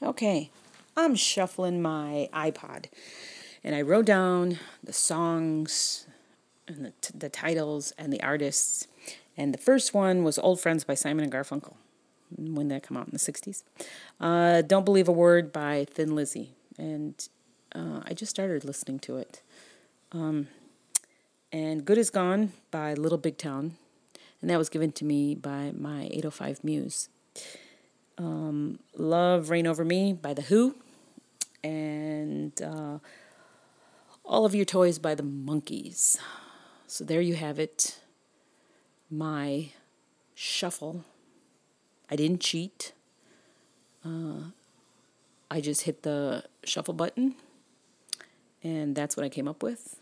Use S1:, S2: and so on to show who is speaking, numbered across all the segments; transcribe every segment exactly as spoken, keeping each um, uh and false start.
S1: Okay, I'm shuffling my iPod, and I wrote down the songs and the, t- the titles and the artists. And the first one was Old Friends by Simon and Garfunkel. When did that come out? In the sixties? Uh, Don't Believe a Word by Thin Lizzy. And uh, I just started listening to it. Um, and Good Is Gone by Little Big Town. And that was given to me by my eight oh five Muse. Um, Love Reign Over Me by The Who. And uh, All of Your Toys by the Monkees. So there you have it. My shuffle. I didn't cheat. Uh, I just hit the shuffle button, and that's what I came up with.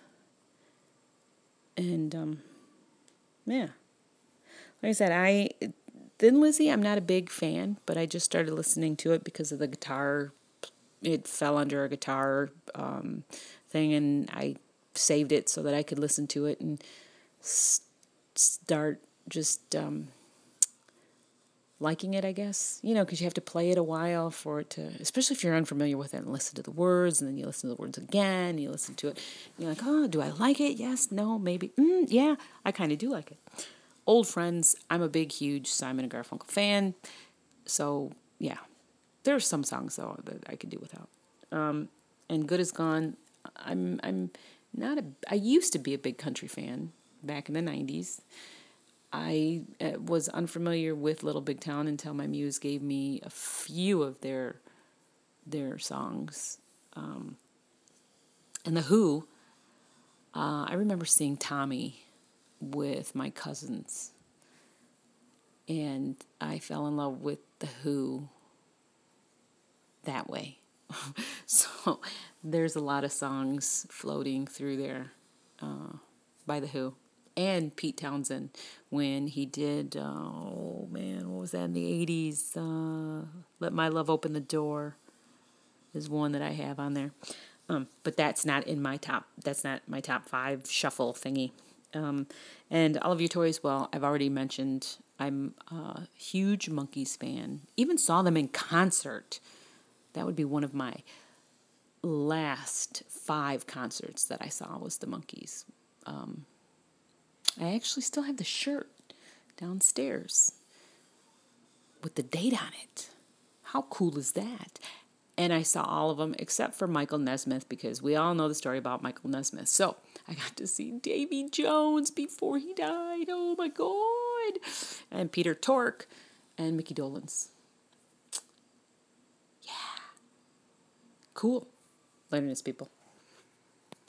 S1: And um, yeah, like I said, I Thin Lizzy, I'm not a big fan, but I just started listening to it because of the guitar. It fell under a guitar um, thing, and I saved it so that I could listen to it and s- start just um, liking it, I guess. You know, because you have to play it a while for it to, especially if you're unfamiliar with it, and listen to the words, and then you listen to the words again, and you listen to it, and you're like, oh, do I like it? Yes, no, maybe. Mm, yeah, I kind of do like it. Old Friends, I'm a big, huge Simon and Garfunkel fan, so yeah. There's some songs, though, that I could do without. Um, and Good Is Gone, I'm, I'm not a, I used to be a big country fan back in the nineties. I uh, was unfamiliar with Little Big Town until my muse gave me a few of their their songs. Um, and The Who, uh, I remember seeing Tommy with my cousins, and I fell in love with The Who that way. So there's a lot of songs floating through there uh, by The Who. And Pete Townsend when he did, uh, oh man, what was that in the eighties? Uh, Let My Love Open the Door is one that I have on there. Um, but that's not in my top, that's not my top five shuffle thingy. Um, and All of Your Toys, well, I've already mentioned I'm a huge Monkees fan. Even saw them in concert. That would be one of my last five concerts that I saw was the Monkees. Um, I actually still have the shirt downstairs with the date on it. How cool is that? And I saw all of them except for Michael Nesmith, because we all know the story about Michael Nesmith. So I got to see Davy Jones before he died. Oh my God. And Peter Tork and Mickey Dolenz. Yeah. Cool. Learning this, people.